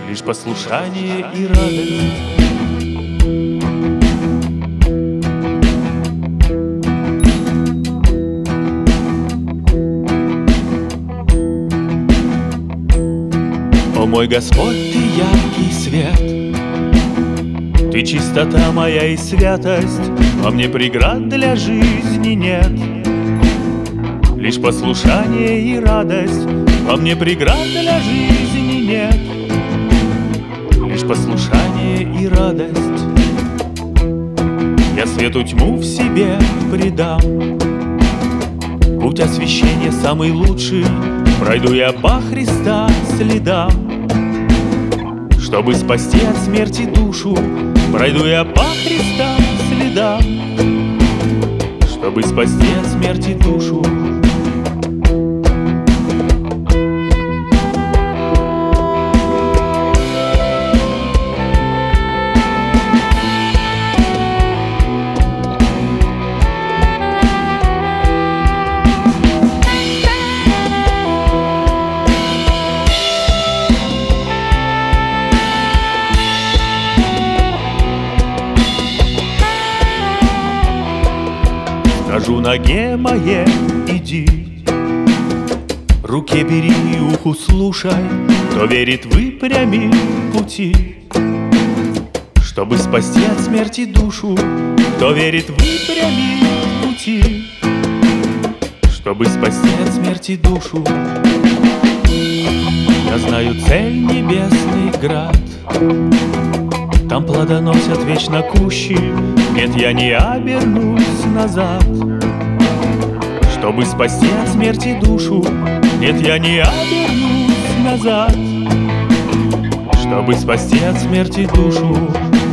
лишь послушание и радость. О мой Господь, Ты яркий свет, Ты чистота моя и святость, во мне преград для жизни нет. Лишь послушание и радость, во мне преград для жизни нет. Лишь послушание и радость. Я свету тьму в себе предам, путь освящения самый лучший пройду я по Христа следам. Чтобы спасти от смерти душу, пройду я по Христа следам. Чтобы спасти от смерти душу. Скажу ноге моей, иди, руке бери, уху слушай, кто верит, выпрями пути. Чтобы спасти от смерти душу, кто верит, выпрями пути. Чтобы спасти от смерти душу. Я знаю цель, небесный град, там плодоносят вечно кущи, нет, я не обернусь назад. Чтобы спасти от смерти душу, нет, я не обернусь назад. Чтобы спасти от смерти душу.